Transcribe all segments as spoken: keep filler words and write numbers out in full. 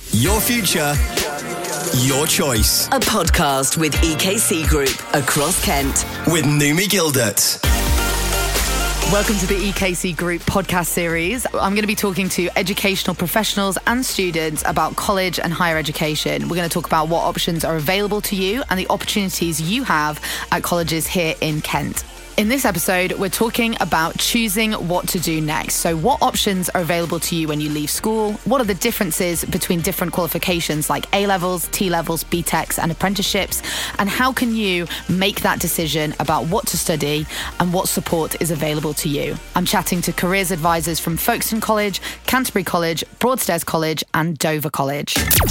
Your future, your choice. A podcast with E K C Group across Kent. With Numi Gildert. Welcome to the E K C Group podcast series. I'm going to be talking to educational professionals and students about college and higher education. We're going to talk about what options are available to you and the opportunities you have at colleges here in Kent. In this episode, we're talking about choosing what to do next. So what options are available to you when you leave school? What are the differences between different qualifications like A-levels, T-levels, B TECs and apprenticeships? And how can you make that decision about what to study and what support is available to you? I'm chatting to careers advisors from Folkestone College, Canterbury College, Broadstairs College and Dover College.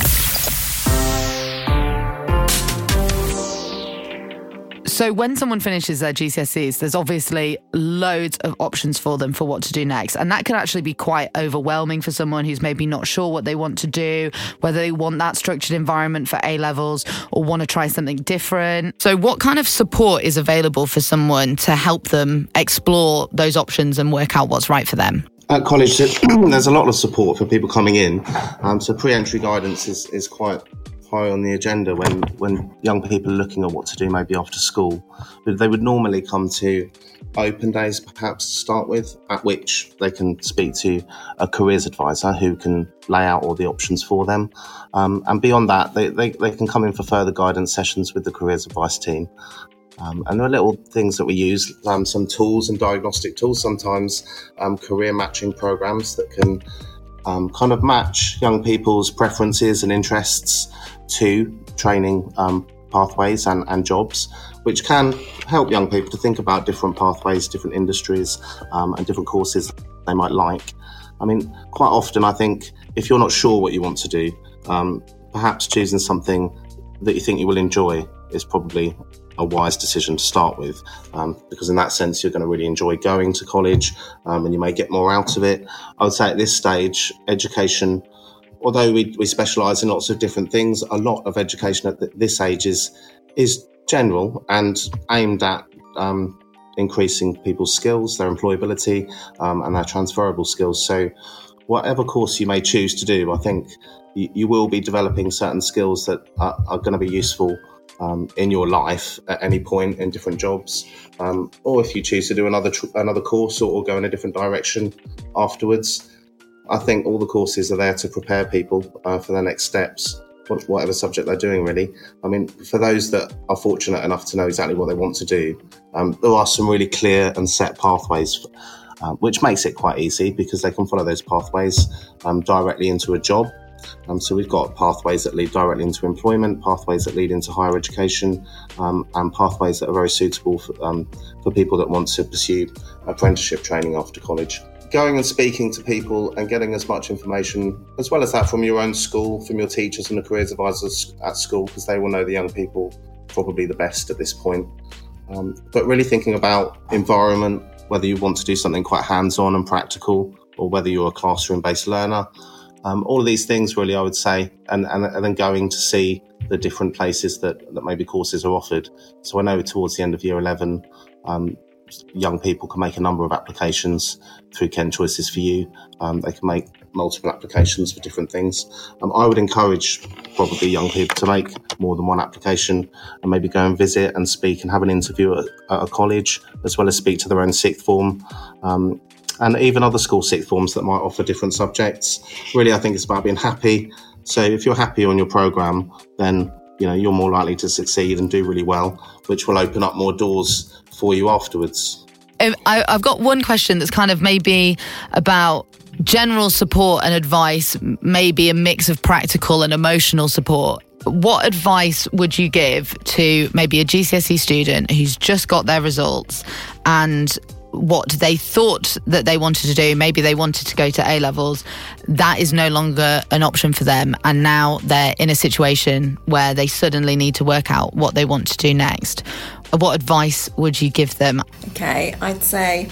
So when someone finishes their G C S Es, there's obviously loads of options for them for what to do next. And that can actually be quite overwhelming for someone who's maybe not sure what they want to do, whether they want that structured environment for A-levels or want to try something different. So what kind of support is available for someone to help them explore those options and work out what's right for them? At college, there's a lot of support for people coming in. Um, so pre-entry guidance is, is quite high on the agenda when, when young people are looking at what to do maybe after school. But they would normally come to open days perhaps to start with, at which they can speak to a careers advisor who can lay out all the options for them. Um, and beyond that, they, they, they can come in for further guidance sessions with the careers advice team. Um, and there are little things that we use, um, some tools and diagnostic tools, sometimes um, career matching programs that can um, kind of match young people's preferences and interests to training um, pathways and, and jobs, which can help young people to think about different pathways, different industries um, and different courses they might like. I mean, quite often I think if you're not sure what you want to do, um, perhaps choosing something that you think you will enjoy is probably a wise decision to start with, um, because in that sense you're going to really enjoy going to college um, and you may get more out of it. I would say at this stage, education, although we, we specialise in lots of different things, a lot of education at th- this age is is general and aimed at um, increasing people's skills, their employability um, and their transferable skills. So whatever course you may choose to do, I think you, you will be developing certain skills that are, are going to be useful um, in your life at any point in different jobs. Um, or if you choose to do another tr- another course or, or go in a different direction afterwards, I think all the courses are there to prepare people uh, for their next steps, whatever subject they're doing, really. I mean, for those that are fortunate enough to know exactly what they want to do, um, there are some really clear and set pathways, uh, which makes it quite easy because they can follow those pathways um, directly into a job. Um, so we've got pathways that lead directly into employment, pathways that lead into higher education, um, and pathways that are very suitable for, um, for people that want to pursue apprenticeship training after college. Going and speaking to people and getting as much information as well as that from your own school, from your teachers and the careers advisors at school, because they will know the young people probably the best at this point. Um, but really thinking about environment, whether you want to do something quite hands-on and practical or whether you're a classroom-based learner. Um, all of these things really, I would say, and, and, and then going to see the different places that, that maybe courses are offered. So I know towards the end of year eleven, um, young people can make a number of applications through Kent Choices for You. Um, they can make multiple applications for different things. Um, I would encourage probably young people to make more than one application and maybe go and visit and speak and have an interview at, at a college, as well as speak to their own sixth form um, and even other school sixth forms that might offer different subjects. Really, I think it's about being happy. So if you're happy on your programme, then you know you're more likely to succeed and do really well, which will open up more doors for you afterwards. I, I've got one question that's kind of maybe about general support and advice, maybe a mix of practical and emotional support. What advice would you give to maybe a G C S E student who's just got their results and what they thought that they wanted to do, maybe they wanted to go to A-levels, that is no longer an option for them, and now they're in a situation where they suddenly need to work out what they want to do next? What advice would you give them? Okay, I'd say,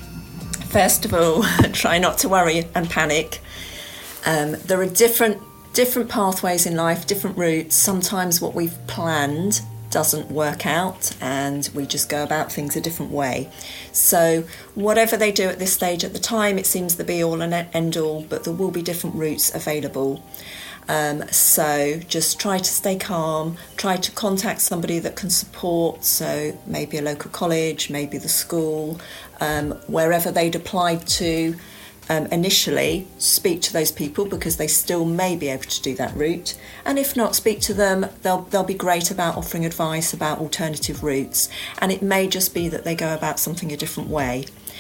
first of all, try not to worry and panic. Um, there are different different pathways in life, different routes. Sometimes what we've planned doesn't work out and we just go about things a different way. So whatever they do at this stage at the time, it seems the be all and end all, but there will be different routes available. Um, so just try to stay calm, try to contact somebody that can support, so maybe a local college, maybe the school, um, wherever they'd applied to um, initially, speak to those people because they still may be able to do that route. And if not, speak to them. They'll, they'll be great about offering advice about alternative routes. And it may just be that they go about something a different way.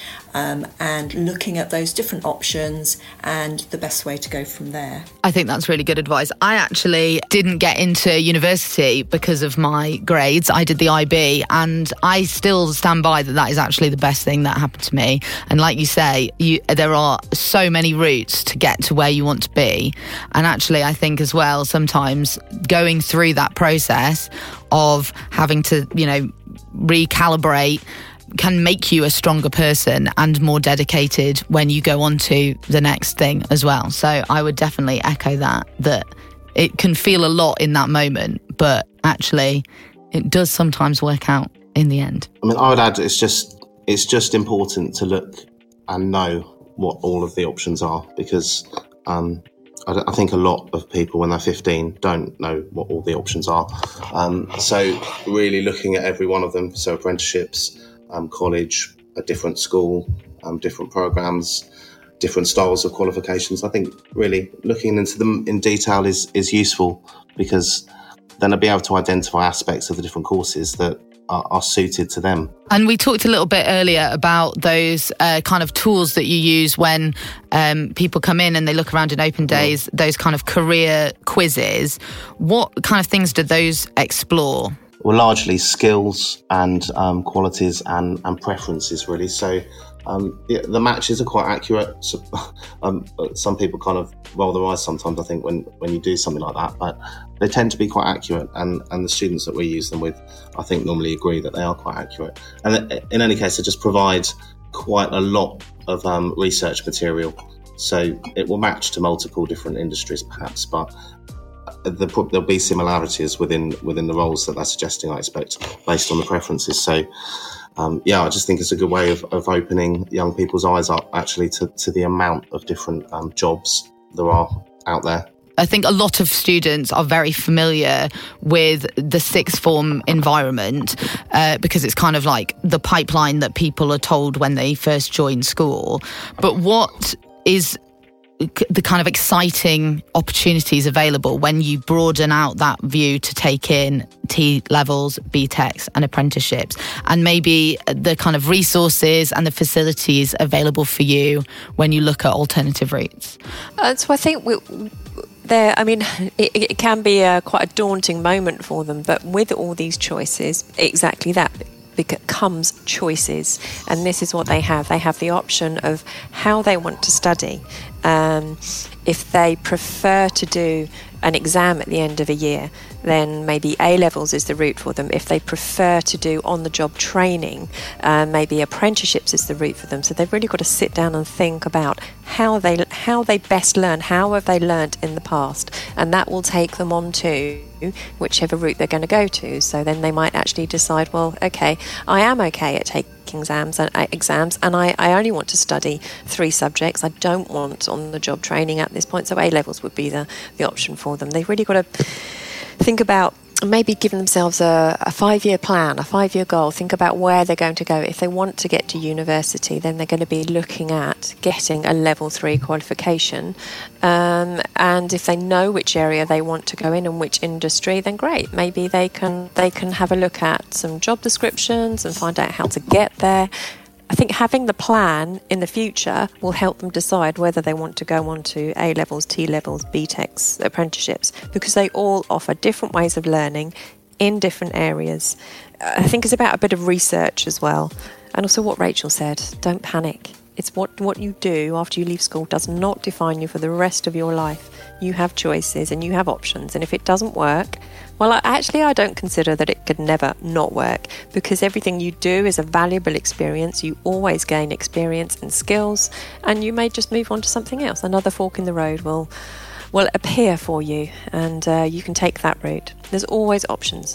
Um, and looking at those different options and the best way to go from there. I think that's really good advice. I actually didn't get into university because of my grades. I did the I B, and I still stand by that that is actually the best thing that happened to me. And like you say, you, there are so many routes to get to where you want to be. And actually, I think as well, sometimes going through that process of having to, you know, recalibrate can make you a stronger person and more dedicated when you go on to the next thing as well. So I would definitely echo that, that it can feel a lot in that moment, but actually it does sometimes work out in the end. I mean, I would add it's just it's just important to look and know what all of the options are, because um, I, I think a lot of people when they're fifteen don't know what all the options are. Um, so really looking at every one of them, so apprenticeships, Um, college, a different school, um, different programs, different styles of qualifications. I think really looking into them in detail is, is useful, because then I'll be able to identify aspects of the different courses that are, are suited to them. And we talked a little bit earlier about those uh, kind of tools that you use when um, people come in and they look around in open days, mm. those kind of career quizzes. What kind of things do those explore? Well, largely skills and um, qualities and, and preferences, really. So um, the, the matches are quite accurate. So, um, some people kind of roll their eyes sometimes, I think, when, when you do something like that, but they tend to be quite accurate. And, and the students that we use them with, I think, normally agree that they are quite accurate. And in any case, they just provide quite a lot of um, research material. So it will match to multiple different industries, perhaps, but there'll be similarities within within the roles that they're suggesting, I expect, based on the preferences. So, um, yeah, I just think it's a good way of, of opening young people's eyes up, actually, to, to the amount of different um, jobs there are out there. I think a lot of students are very familiar with the sixth form environment uh, because it's kind of like the pipeline that people are told when they first join school. But what is the kind of exciting opportunities available when you broaden out that view to take in T levels, B TECs and apprenticeships, and maybe the kind of resources and the facilities available for you when you look at alternative routes? Uh, so I think we, there, I mean, it, it can be a, quite a daunting moment for them, but with all these choices, exactly that becomes choices, and this is what they have. They have the option of how they want to study. Um, if they prefer to do an exam at the end of a year, then maybe A levels is the route for them. If they prefer to do on-the-job training, uh, maybe apprenticeships is the route for them. So they've really got to sit down and think about how they how they best learn, how have they learnt in the past, and that will take them on to whichever route they're going to go to. So then they might actually decide, well, okay, I am okay at taking exams and uh, exams, and I, I only want to study three subjects. I don't want on-the-job training at this point. So A levels would be the the option for them. They've really got to think about maybe giving themselves a, a five-year plan, a five-year goal. Think about where they're going to go. If they want to get to university, then they're going to be looking at getting a level three qualification. Um, and if they know which area they want to go in and which industry, then great. Maybe they can they can have a look at some job descriptions and find out how to get there. I think having the plan in the future will help them decide whether they want to go on to A levels, T levels, B TECs, apprenticeships, because they all offer different ways of learning in different areas. I think it's about a bit of research as well. And also what Rachel said, don't panic. It's what, what you do after you leave school does not define you for the rest of your life. You have choices and you have options. And if it doesn't work, well, actually, I don't consider that it could never not work, because everything you do is a valuable experience. You always gain experience and skills, and you may just move on to something else. Another fork in the road will, will appear for you, and uh, you can take that route. There's always options.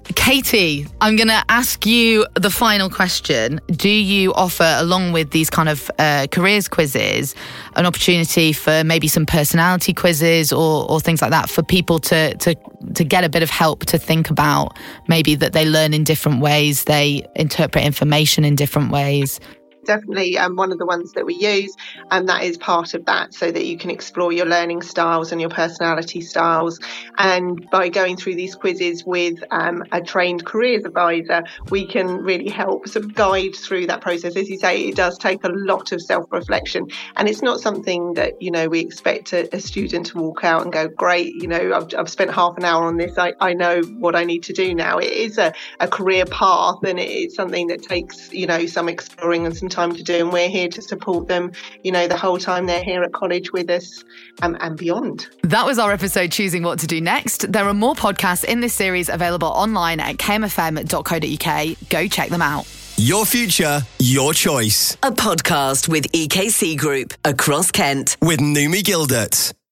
Katie, I'm going to ask you the final question. Do you offer, along with these kind of uh, careers quizzes, an opportunity for maybe some personality quizzes or, or things like that for people to, to to get a bit of help to think about maybe that they learn in different ways, they interpret information in different ways? Definitely um, one of the ones that we use, and that is part of that, so that you can explore your learning styles and your personality styles. And by going through these quizzes with um, a trained careers advisor, we can really help sort of guide through that process. As you say, it does take a lot of self-reflection, and it's not something that, you know, we expect a, a student to walk out and go, great, you know, I've, I've spent half an hour on this, I, I know what I need to do now. It is a, a career path, and it's something that takes, you know, some exploring and some time to do, and we're here to support them, you know, the whole time they're here at college with us um, and beyond. That was our episode Choosing What to Do Next. There are more podcasts in this series available online at k m f m dot co dot u k. Go check them out. Your future, your choice. A podcast with E K C Group across Kent. With Numi Gildert.